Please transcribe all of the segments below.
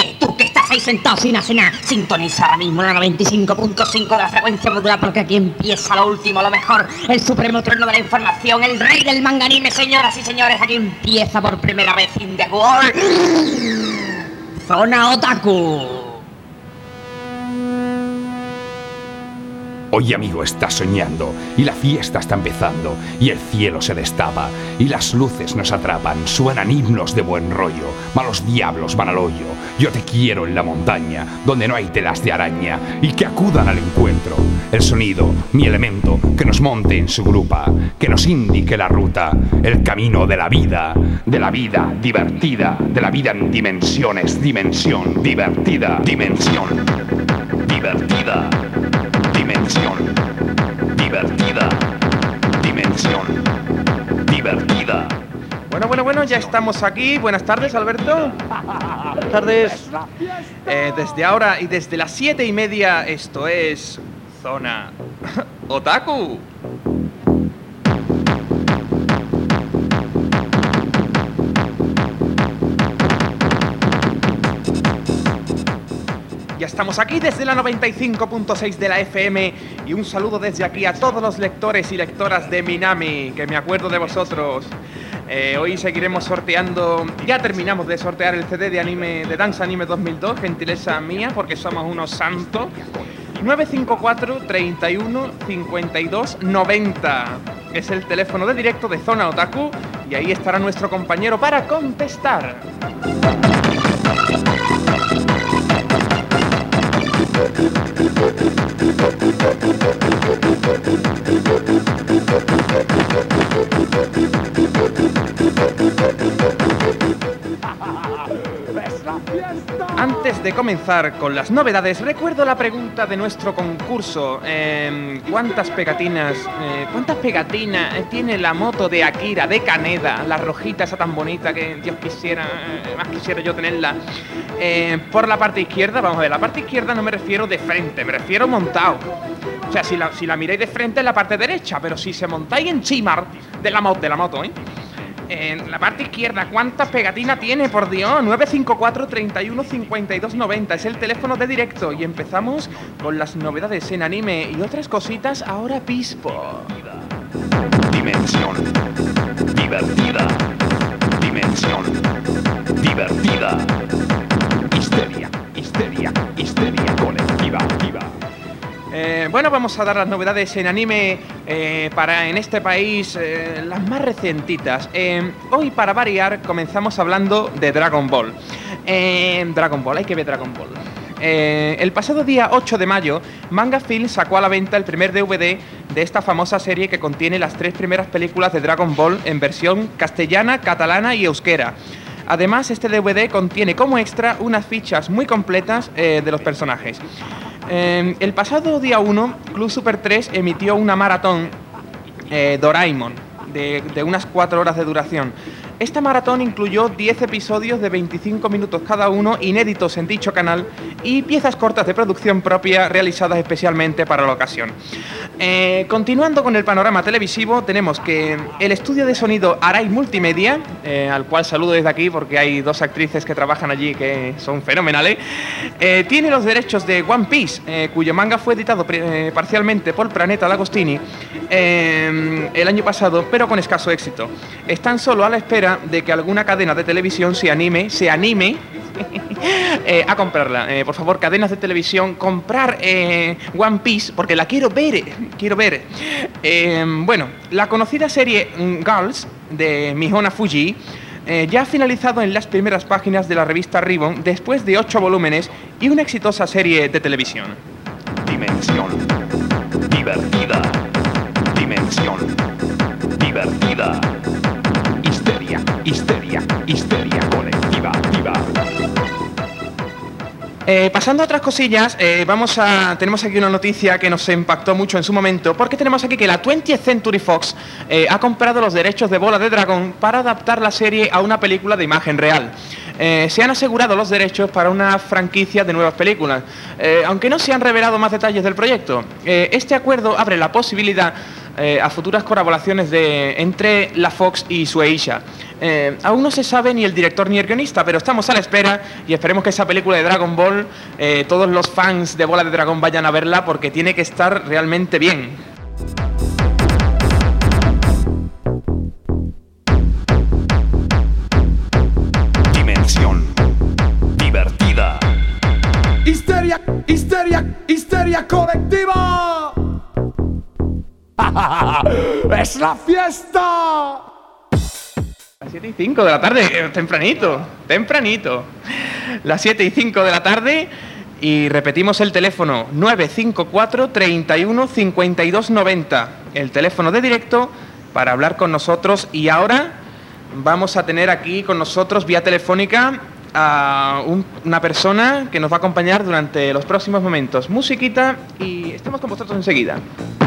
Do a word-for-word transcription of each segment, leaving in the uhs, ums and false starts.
Eh, tú que estás ahí sentado sin hacer nada, sintoniza ahora mismo la noventa y cinco punto cinco de la frecuencia modular, porque aquí empieza lo último, lo mejor, el supremo trueno de la información, el rey del manga anime, señoras y señores. Aquí empieza por primera vez in the world Zona Otaku. Hoy, amigo, estás soñando y la fiesta está empezando y el cielo se destapa y las luces nos atrapan, suenan himnos de buen rollo, malos diablos van al hoyo. Yo te quiero en la montaña, donde no hay telas de araña, y que acudan al encuentro. El sonido, mi elemento, que nos monte en su grupa, que nos indique la ruta, el camino de la vida, de la vida divertida, de la vida en dimensiones, dimensión, divertida, dimensión, divertida. Dimensión divertida, dimensión divertida. Bueno, bueno, bueno, ya estamos aquí. Buenas tardes, Alberto. Buenas tardes. Eh, desde ahora y desde las siete y media, esto es Zona Otaku. Ya estamos aquí desde la noventa y cinco punto seis de la F M y un saludo desde aquí a todos los lectores y lectoras de Minami, que me acuerdo de vosotros. Eh, hoy seguiremos sorteando, ya terminamos de sortear el C D de anime de Dance Anime dos mil dos, gentileza mía, porque somos unos santos. nueve cinco cuatro, treinta y uno, cincuenta y dos, noventa es el teléfono de directo de Zona Otaku y ahí estará nuestro compañero para contestar. Antes de comenzar con las novedades, recuerdo la pregunta de nuestro concurso. Eh, ¿Cuántas pegatinas, eh, cuántas pegatinas tiene la moto de Akira, de Kaneda, la rojita esa tan bonita que Dios quisiera, eh, más quisiera yo tenerla? Eh, por la parte izquierda, vamos a ver, la parte izquierda no me refiero de frente, me refiero montado. O sea, si la, si la miráis de frente es la parte derecha, pero si se montáis encima de la moto, de la moto, ¿eh? En la parte izquierda, ¿cuántas pegatinas tiene? Por Dios, nueve cinco cuatro, treinta y uno, cincuenta y dos, noventa es el teléfono de directo y empezamos con las novedades en anime y otras cositas ahora pispo. Dimensión divertida, dimensión divertida, histeria, histeria, histeria colectiva, activa. Eh, bueno, vamos a dar las novedades en anime eh, para en este país, eh, las más recientitas. Eh, hoy, para variar, comenzamos hablando de Dragon Ball. Eh, Dragon Ball, hay que ver Dragon Ball. Eh, el pasado día ocho de mayo, Manga Film sacó a la venta el primer D V D de esta famosa serie que contiene las tres primeras películas de Dragon Ball en versión castellana, catalana y euskera. Además, este D V D contiene como extra unas fichas muy completas eh, de los personajes. Eh, el pasado día uno, Club Super tres emitió una maratón eh, Doraemon de, de unas cuatro horas de duración. Esta maratón incluyó diez episodios de veinticinco minutos cada uno, inéditos en dicho canal, y piezas cortas de producción propia realizadas especialmente para la ocasión. Eh, continuando con el panorama televisivo, tenemos que el estudio de sonido Arai Multimedia, eh, al cual saludo desde aquí porque hay dos actrices que trabajan allí que son fenomenales, eh, tiene los derechos de One Piece, eh, cuyo manga fue editado eh, parcialmente por Planeta Lagostini eh, el año pasado, pero con escaso éxito. Están solo a la espera de que alguna cadena de televisión se anime, se anime eh, a comprarla. Eh, por favor, cadenas de televisión, comprar eh, One Piece, porque la quiero ver, quiero ver. Eh, bueno, la conocida serie Girls de Mihona Fuji eh, ya ha finalizado en las primeras páginas de la revista Ribbon después de ocho volúmenes y una exitosa serie de televisión. Dimensión divertida, dimensión divertida. Histeria, histeria, histeria colectiva, activa. Eh, pasando a otras cosillas, eh, vamos a tenemos aquí una noticia que nos impactó mucho en su momento, porque tenemos aquí que la twentieth Century Fox eh, ha comprado los derechos de Bola de Dragón para adaptar la serie a una película de imagen real. Eh, se han asegurado los derechos para una franquicia de nuevas películas, eh, aunque no se han revelado más detalles del proyecto. Eh, este acuerdo abre la posibilidad eh, a futuras colaboraciones de, entre la Fox y Shueisha. Eh, aún no se sabe ni el director ni el guionista, pero estamos a la espera y esperemos que esa película de Dragon Ball, eh, todos los fans de Bola de Dragón vayan a verla porque tiene que estar realmente bien. Dimensión divertida. ¡Histeria! ¡Histeria! ¡Histeria colectiva! ¡Es la fiesta! Las siete y cinco de la tarde, eh, tempranito, tempranito. Las siete y cinco de la tarde y repetimos el teléfono nueve cinco cuatro, treinta y uno, cincuenta y dos, noventa. El teléfono de directo para hablar con nosotros y ahora vamos a tener aquí con nosotros vía telefónica a un, una persona que nos va a acompañar durante los próximos momentos. Musiquita y estamos con vosotros enseguida.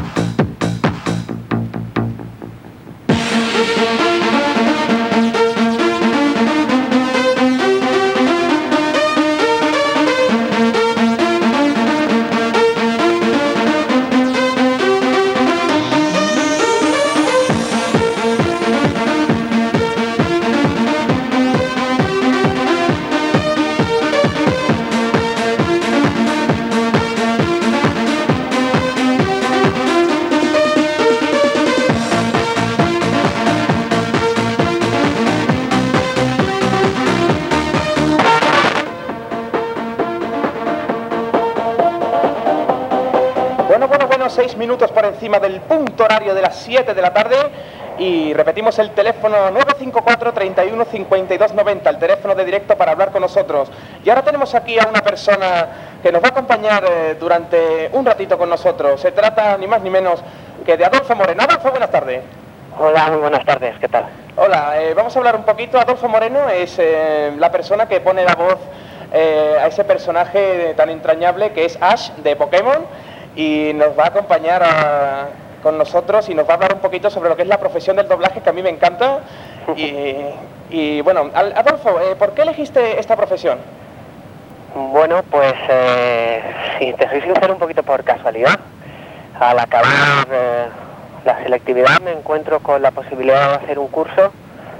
Seis minutos por encima del punto horario de las siete de la tarde y repetimos el teléfono nueve cinco cuatro, treinta y uno, cincuenta y dos, noventa, el teléfono de directo para hablar con nosotros. Y ahora tenemos aquí a una persona que nos va a acompañar eh, durante un ratito con nosotros. Se trata ni más ni menos que de Adolfo Moreno. Adolfo, buenas tardes. Hola, muy buenas tardes, ¿qué tal? Hola, eh, vamos a hablar un poquito. Adolfo Moreno es eh, la persona que pone la voz eh, a ese personaje tan entrañable que es Ash de Pokémon. Y nos va a acompañar a, con nosotros y nos va a hablar un poquito sobre lo que es la profesión del doblaje, que a mí me encanta. Y, y bueno, Adolfo, eh, ¿por qué elegiste esta profesión? Bueno, pues eh, si te soy sincero, un poquito por casualidad. Al acabar eh, la selectividad me encuentro con la posibilidad de hacer un curso,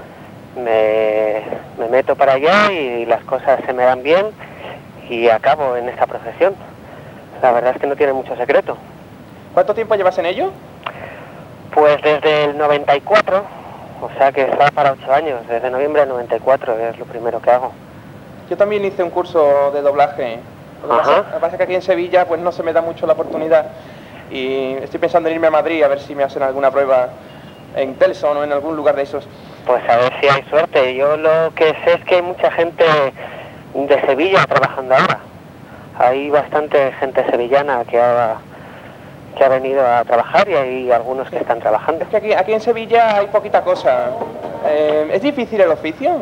me, me meto para allá y las cosas se me dan bien y acabo en esta profesión. La verdad es que no tiene mucho secreto. ¿Cuánto tiempo llevas en ello? Pues desde el noventa y cuatro, o sea que está para ocho años, desde noviembre del noventa y cuatro es lo primero que hago. Yo también hice un curso de doblaje. Lo que, pasa, lo que pasa es que aquí en Sevilla pues no se me da mucho la oportunidad y estoy pensando en irme a Madrid a ver si me hacen alguna prueba en Telson o en algún lugar de esos. Pues a ver si hay suerte. Yo lo que sé es que hay mucha gente de Sevilla trabajando ahora. Hay bastante gente sevillana que ha, que ha venido a trabajar y hay algunos que están trabajando. Es que aquí, aquí en Sevilla hay poquita cosa. Eh, ¿Es difícil el oficio?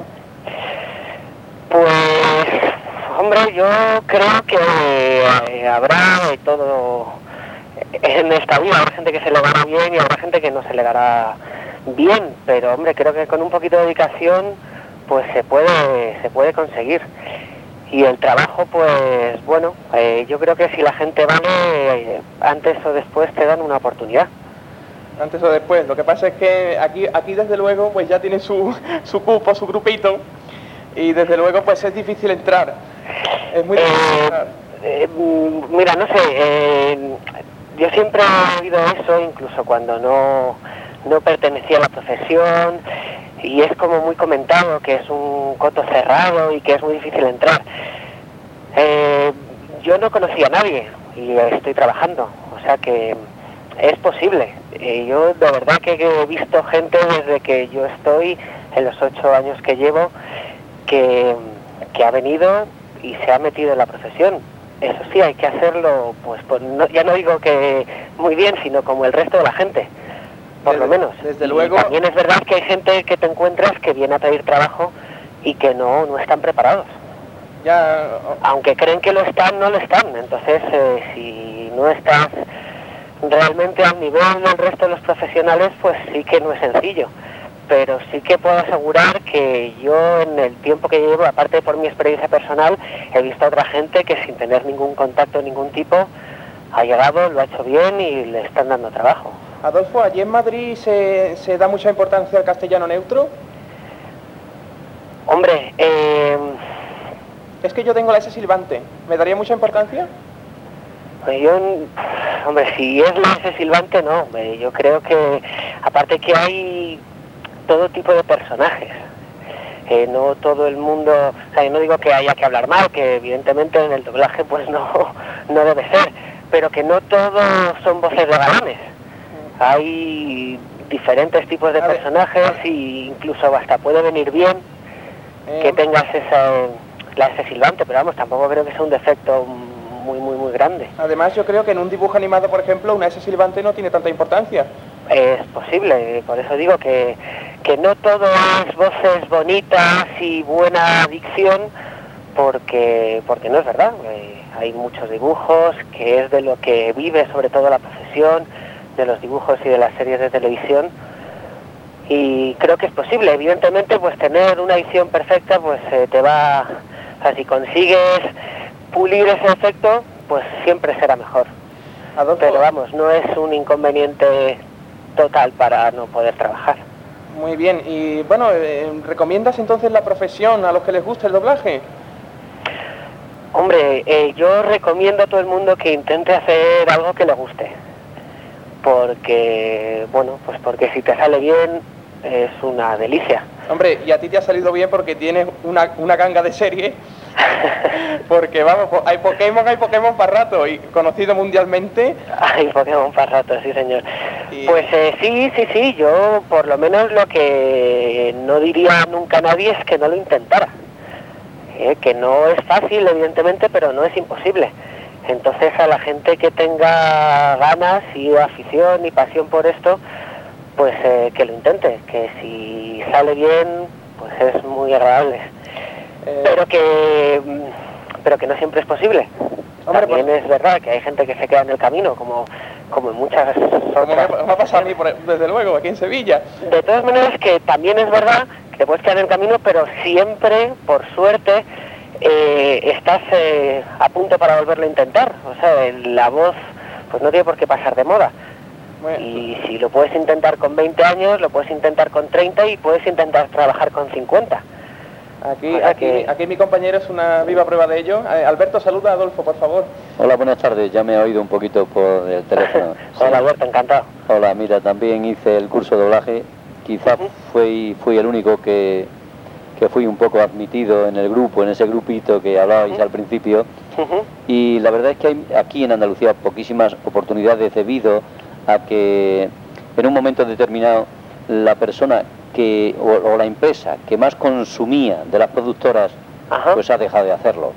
Pues, hombre, yo creo que eh, habrá de todo en esta vida. Habrá gente que se le dará bien y habrá gente que no se le dará bien. Pero, hombre, creo que con un poquito de dedicación pues se puede, se puede conseguir. Y el trabajo, pues bueno, eh, yo creo que si la gente vale, eh, antes o después te dan una oportunidad. Antes o después. Lo que pasa es que aquí, aquí desde luego, pues ya tiene su, su cupo, su grupito, y desde luego, pues es difícil entrar. Es muy difícil eh, entrar. Eh, mira, no sé, eh, yo siempre he oído eso, incluso cuando no, no pertenecía a la profesión. Y es como muy comentado que es un coto cerrado y que es muy difícil entrar. Eh, yo no conocía a nadie y estoy trabajando, o sea que es posible. Eh, yo de verdad que he visto gente desde que yo estoy, en los ocho años que llevo, que, que ha venido y se ha metido en la profesión. Eso sí, hay que hacerlo, pues, pues no, ya no digo que muy bien, sino como el resto de la gente. Por desde, lo menos. Desde y luego. También es verdad que hay gente que te encuentras que viene a pedir trabajo y que no, no están preparados. Ya. Aunque creen que lo están, no lo están. Entonces, eh, si no estás realmente al nivel del resto de los profesionales, pues sí que no es sencillo. Pero sí que puedo asegurar que yo en el tiempo que llevo, aparte por mi experiencia personal, he visto a otra gente que sin tener ningún contacto de ningún tipo ha llegado, lo ha hecho bien y le están dando trabajo. Adolfo, ¿allí en Madrid se, se da mucha importancia al castellano neutro? Hombre, eh... Es que yo tengo la S silbante. ¿Me daría mucha importancia? Yo, hombre, si es la S silbante, no. Hombre, yo creo que, aparte que hay todo tipo de personajes. Eh, no todo el mundo... O sea, yo no digo que haya que hablar mal, que evidentemente en el doblaje pues no, no debe ser. Pero que no todos son voces de galanes. Hay diferentes tipos de personajes e incluso hasta puede venir bien que tengas esa, la S silbante, pero vamos, tampoco creo que sea un defecto muy, muy, muy grande. Además, yo creo que en un dibujo animado, por ejemplo, una S silbante no tiene tanta importancia. Es posible, por eso digo que, que no todo es voces bonitas y buena dicción, porque, porque no es verdad. Eh, hay muchos dibujos, que es de lo que vive sobre todo la profesión, de los dibujos y de las series de televisión, y creo que es posible. Evidentemente, pues tener una edición perfecta, pues eh, te va... O sea, si consigues pulir ese efecto, pues siempre será mejor. Adolfo, pero vamos, no es un inconveniente total para no poder trabajar. Muy bien, y bueno, eh, ¿recomiendas entonces la profesión a los que les gusta el doblaje? Hombre, eh, yo recomiendo a todo el mundo que intente hacer algo que le guste. Porque, bueno, pues porque si te sale bien, es una delicia. Hombre, y a ti te ha salido bien porque tienes una, una ganga de serie. Porque, vamos, hay Pokémon, hay Pokémon para rato, y conocido mundialmente. Hay Pokémon para rato, sí, señor. Y... Pues eh, sí, sí, sí, yo por lo menos lo que no diría nunca a nadie es que no lo intentara. Eh, que no es fácil, evidentemente, pero no es imposible. Entonces, a la gente que tenga ganas y afición y pasión por esto, pues eh, que lo intente, que si sale bien, pues es muy agradable. Eh... Pero que pero que no siempre es posible. Hombre, También pues... es verdad que hay gente que se queda en el camino, como, como en muchas otras... Como me, me ha pasado a mí, por, desde luego, aquí en Sevilla. De todas maneras, que también es verdad que te puedes quedar en el camino, pero siempre, por suerte... Eh, estás eh, a punto para volverlo a intentar. O sea, la voz pues no tiene por qué pasar de moda. Bueno, y si lo puedes intentar con veinte años, lo puedes intentar con treinta y puedes intentar trabajar con cincuenta. Aquí, o sea aquí, que... aquí mi compañero es una viva prueba de ello. Eh, Alberto, saluda a Adolfo, por favor. Hola, buenas tardes. Ya me he oído un poquito por el teléfono. Sí. Hola, Alberto, encantado. Hola, mira, también hice el curso de doblaje. Quizás uh-huh. fui, fui el único que... que fui un poco admitido en el grupo, en ese grupito que hablabais uh-huh. al principio, uh-huh. y la verdad es que hay aquí en Andalucía poquísimas oportunidades debido a que en un momento determinado la persona que o, o la empresa que más consumía de las productoras uh-huh. pues ha dejado de hacerlo.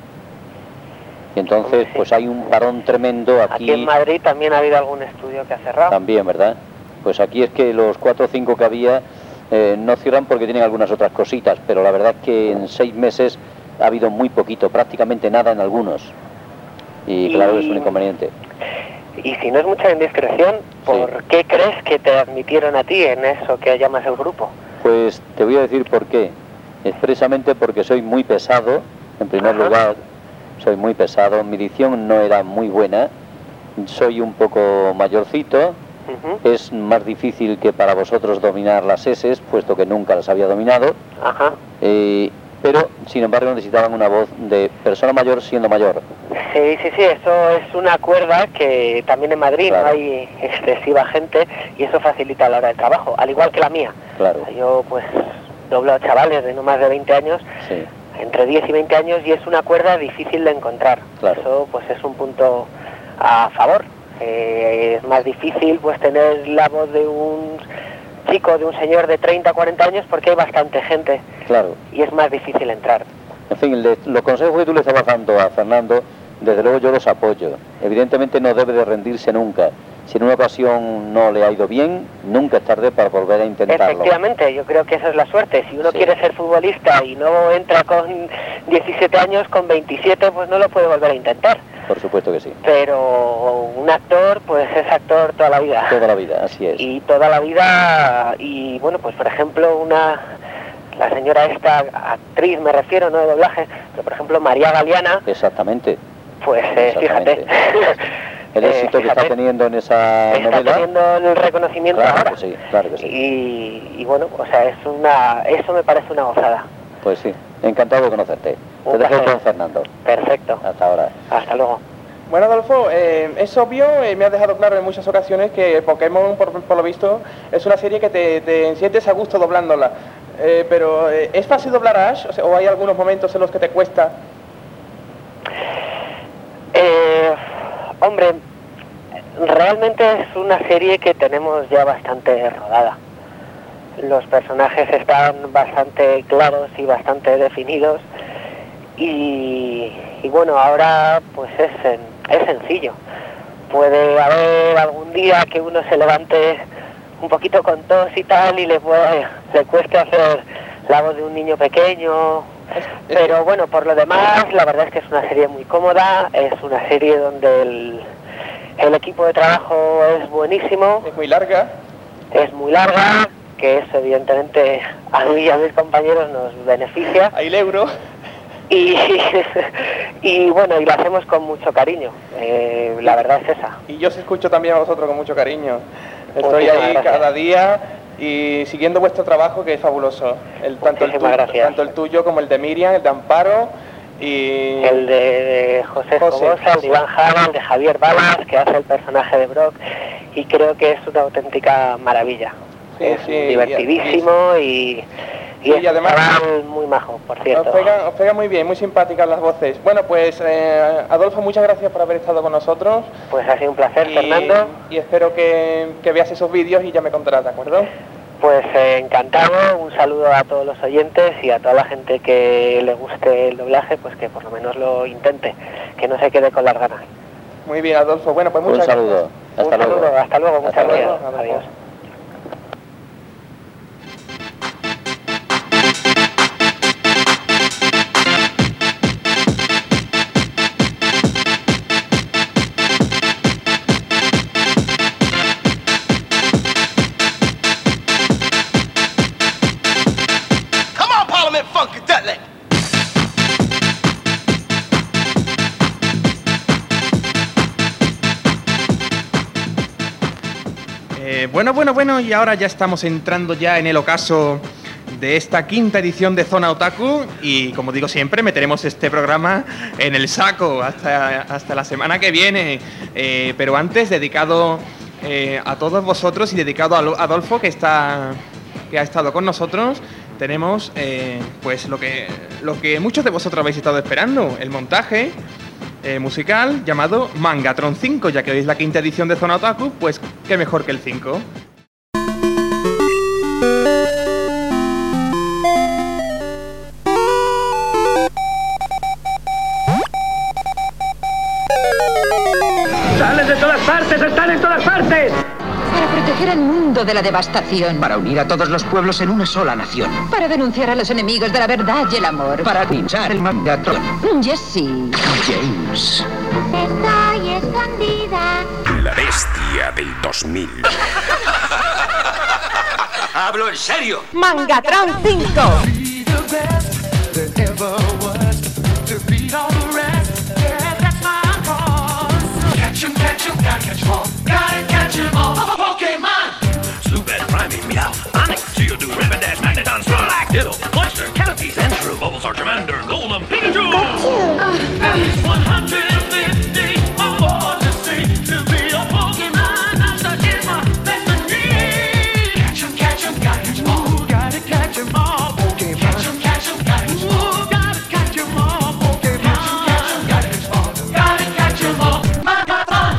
Y entonces sí. pues hay un parón tremendo aquí. Aquí en Madrid también ha habido algún estudio que ha cerrado. También, ¿verdad? Pues aquí es que los cuatro o cinco que había Eh, no cierran porque tienen algunas otras cositas, pero la verdad es que en seis meses ha habido muy poquito, prácticamente nada en algunos. Y, y claro, es un inconveniente. Y si no es mucha indiscreción, ¿por sí. qué crees que te admitieron a ti en eso que llamas el grupo? Pues te voy a decir por qué. Expresamente porque soy muy pesado, en primer Ajá. lugar, soy muy pesado, mi dicción no era muy buena, soy un poco mayorcito. Uh-huh. Es más difícil que para vosotros dominar las S, puesto que nunca las había dominado. Ajá. Eh, pero, sin embargo, necesitaban una voz de persona mayor siendo mayor. Sí, sí, sí, eso es una cuerda que también en Madrid claro. no hay excesiva gente y eso facilita la hora de trabajo, al igual que la mía. Claro. Yo, pues, doblo a chavales de no más de veinte años, sí. entre diez y veinte años, y es una cuerda difícil de encontrar. Claro. Eso, pues, es un punto a favor. Eh, es más difícil pues tener la voz de un chico, de un señor de treinta, cuarenta años, porque hay bastante gente. Claro. Y es más difícil entrar. En fin, le, los consejos que tú le estabas dando a Fernando, desde luego yo los apoyo. Evidentemente no debe de rendirse nunca. Si en una ocasión no le ha ido bien, nunca es tarde para volver a intentarlo. Efectivamente, yo creo que esa es la suerte. Si uno sí. quiere ser futbolista y no entra con diecisiete años, con veintisiete, pues no lo puede volver a intentar. Por supuesto que sí. Pero un actor, pues es actor toda la vida. Toda la vida, así es. Y toda la vida, y bueno, pues por ejemplo, una... la señora esta, actriz me refiero, no de doblaje, pero por ejemplo María Galeana. Exactamente. Pues eh, Exactamente. fíjate. El éxito eh, fíjate, que está teniendo en esa está novela. Está teniendo el reconocimiento claro ahora. Que sí, claro que sí. Y, y bueno, o sea, es una, eso me parece una gozada. Pues sí, encantado de conocerte. Un Te dejo placer. con Fernando. Perfecto. Hasta ahora. Hasta luego. Bueno, Adolfo, eh, es obvio, eh, me has dejado claro en muchas ocasiones que Pokémon, por, por lo visto, es una serie que te, te sientes a gusto doblándola. Eh, pero, eh, ¿es fácil doblar a Ash? O sea, ¿o hay algunos momentos en los que te cuesta? Eh, hombre, realmente es una serie que tenemos ya bastante rodada. Los personajes están bastante claros y bastante definidos. Y, y bueno, ahora pues es, en- es sencillo. Puede haber algún día que uno se levante un poquito con tos y tal y le, puede, le cueste hacer la voz de un niño pequeño. Pero bueno, por lo demás, la verdad es que es una serie muy cómoda, es una serie donde el, el equipo de trabajo es buenísimo, Es muy larga. es muy larga, que eso evidentemente a mí y a mis compañeros nos beneficia. Hay el euro. Y, y bueno, y lo hacemos con mucho cariño, eh, la verdad es esa. Y yo os escucho también a vosotros con mucho cariño. Estoy Muchísimas ahí gracias. cada día y siguiendo vuestro trabajo, que es fabuloso. El, tanto, el Muchísimas tuyo, gracias. tanto el tuyo como el de Miriam, el de Amparo y... El de José José, Escobosa, el de José. Iván Jara, el de Javier Balas, que hace el personaje de Brock, y creo que es una auténtica maravilla. Sí, es sí, divertidísimo y, y, y es además- un chaval muy majo, por cierto. Os pega, os pega muy bien, muy simpáticas las voces. Bueno, pues eh, Adolfo, muchas gracias por haber estado con nosotros. Pues ha sido un placer, y, Fernando. y espero que, que veas esos vídeos y ya me contarás, ¿de acuerdo? Pues eh, encantado, un saludo a todos los oyentes y a toda la gente que le guste el doblaje, pues que por lo menos lo intente, que no se quede con las ganas. Muy bien, Adolfo. Bueno, pues Un muchas saludo. gracias. Hasta un luego. saludo, hasta luego, muchas Hasta luego, gracias. Adolfo. Adiós. Come on, Parliament Funky Dudley. Eh, bueno, bueno, bueno, y ahora ya estamos entrando ya en el ocaso de esta quinta edición de Zona Otaku y, como digo siempre, meteremos este programa en el saco hasta, hasta la semana que viene. Eh, pero antes, dedicado eh, a todos vosotros y dedicado a Lo- Adolfo, que, está, que ha estado con nosotros, tenemos eh, pues lo que, lo que muchos de vosotros habéis estado esperando, el montaje eh, musical llamado Mangatron cinco, ya que hoy es la quinta edición de Zona Otaku, pues qué mejor que el cinco. ¡Salen de todas partes! ¡Están en todas partes! Para proteger al mundo de la devastación. Para unir a todos los pueblos en una sola nación. Para denunciar a los enemigos de la verdad y el amor. Para pinchar el Mangatron. Jessie. James. Estoy escondida. La bestia del dos mil. Hablo en serio. Mangatron cinco. Catch 'em, catch 'em, gotta catch 'em all. Gotta catch 'em all. Pokemon. Zubat, Primeape, Meowth, Onix, Geodude, Rapidash, Magneton, Snorlax, Ditto, Cloyster, Caterpie, Sandshrew, Bulbasaur, Charmander, Golem, Pikachu! one hundred fifty or more to see. To be a Pokemon master is my destiny. Catch 'em, catch 'em, gotta catch 'em all. Gotta catch 'em all, Pokemon. Catch 'em, catch 'em, gotta catch 'em all. Ooh, gotta catch 'em all, Pokemon. Catch 'em, catch 'em, gotta catch 'em all. Gotta catch 'em all. Mangatron.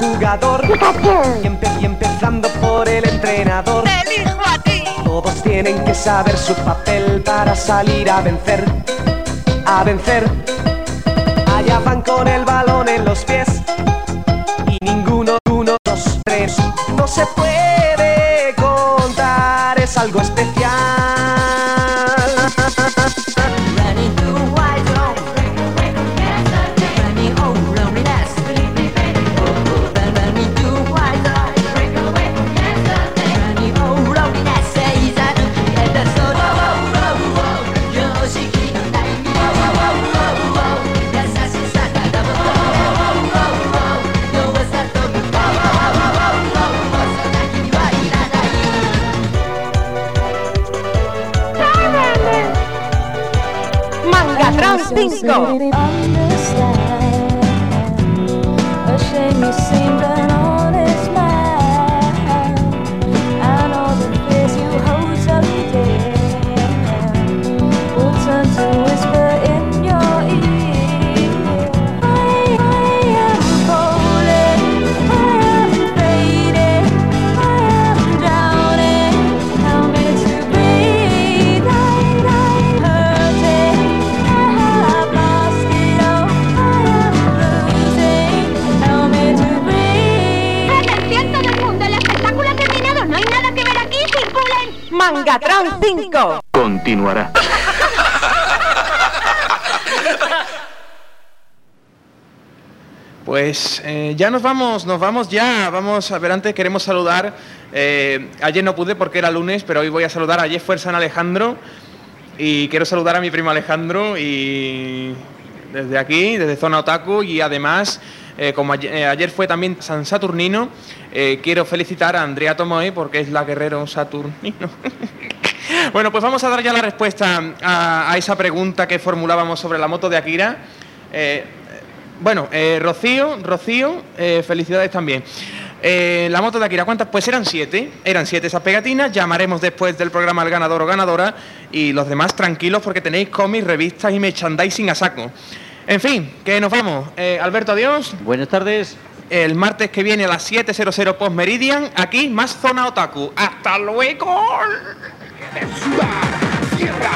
jugador. Y, empe- y empezando por el entrenador. ¡Te elijo a ti! Todos tienen que saber su papel para salir a vencer. A vencer. Allá van con el balón en los pies. Y ninguno, uno, dos, tres. No se puede contar, es algo especial. Mangatron cinco. Mangatron cinco. Continuará. Pues eh, ya nos vamos, nos vamos ya. Vamos a ver, antes queremos saludar. Eh, ayer no pude porque era lunes, pero hoy voy a saludar. Ayer fue el San Alejandro y quiero saludar a mi primo Alejandro y desde aquí, desde Zona Otaku, y además, eh, como ayer, eh, ayer fue también San Saturnino, eh, quiero felicitar a Andrea Tomoe porque es la guerrero Saturnino. Bueno, pues vamos a dar ya la respuesta a, a esa pregunta que formulábamos sobre la moto de Akira. Eh, bueno, eh, Rocío, Rocío, eh, felicidades también. Eh, la moto de Akira, ¿cuántas? Pues eran siete, eran siete esas pegatinas. Llamaremos después del programa al ganador o ganadora, y los demás tranquilos porque tenéis cómics, revistas y merchandising a saco. En fin, que nos vamos. Eh, Alberto, adiós. Buenas tardes. El martes que viene a las siete cero cero post Meridian, aquí más Zona Otaku. ¡Hasta luego! Sudar, tierra,